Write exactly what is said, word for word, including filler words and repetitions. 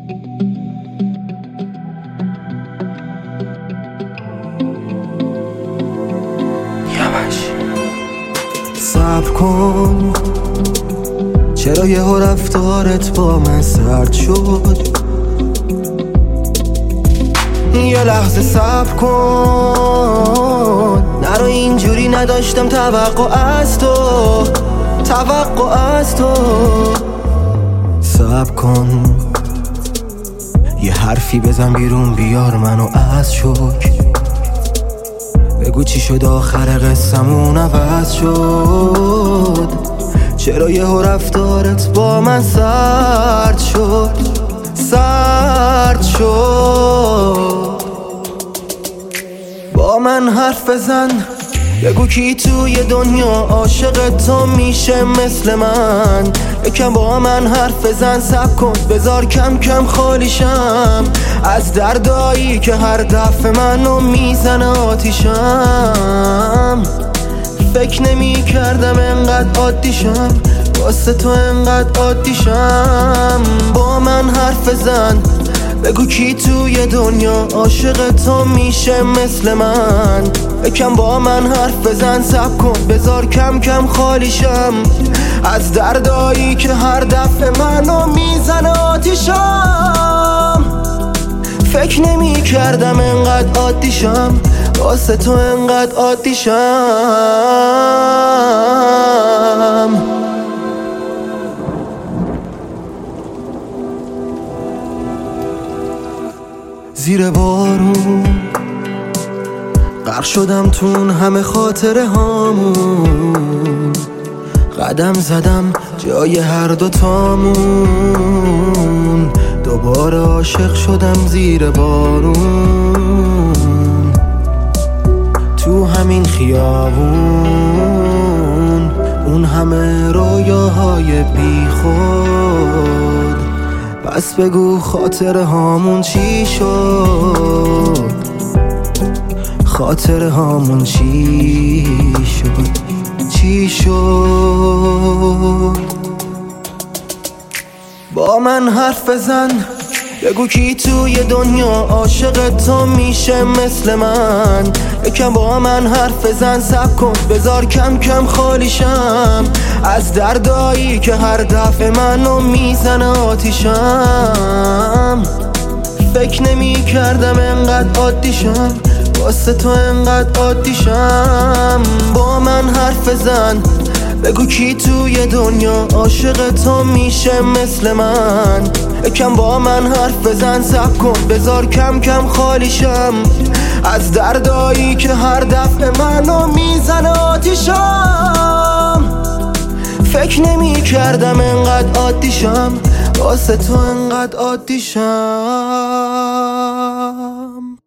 صبر کن، چرا یهو رفتارت با من سرد شد؟ یه لحظه صبر کن، نرو اینجوری، نداشتم توقع از تو، توقع از تو. صبر کن، یه حرفی بزن بیرون، بیار منو از شوک. بگو چی شد آخر قصمون عوض شد؟ چرا یهو رفتارت با من سرد شد، سرد شد؟ با من حرف بزن، بگو کی توی دنیا عاشق تو میشه مثل من. یکم با من حرف بزن، صبر کن، بذار کم کم خالیشم از دردایی که هر دفعه منو میزنه آتیشم. فکر نمی کردم انقدر عادیشم، واسه تو انقدر عادیشم. با من حرف بزن، بگو کی توی دنیا عاشق تو میشه مثل من. یکم با من حرف بزن، صبر کن، بذار کم کم خالیشم از دردایی که هر دفعه منو میزنه آتیشم. فکر نمی کردم انقدر عادیشم، واسه تو انقدر عادیشم. زیر بارون غرق شدم تون همه خاطره هامون، قدم زدم جای هر دوتامون. دوباره عاشق شدم زیر بارون، تو همین خیابون. اون همه رویاهای بی خود، پس بگو خاطره هامون چی شد؟ خاطره هامون چی شد؟ چی شد؟ با من حرف بزن، بگو کی توی دنیا عاشق تو میشه مثل من. یکم با من حرف بزن، صبر کن، بذار کم کم خالیشم از دردایی که هر دفعه منو میزنه آتیشم. فکر نمی کردم انقدر عادیشم، واسه تو انقدر عادیشم. با من حرف بزن، بگو کی توی دنیا عاشق تو میشه مثل من. یکم با من حرف بزن، صبر کن، بذار کم کم خالیشم از دردایی که هر دفعه منو میزنه آتیشم. فکر نمی کردم انقدر عادیشم، واسه تو انقدر عادیشم.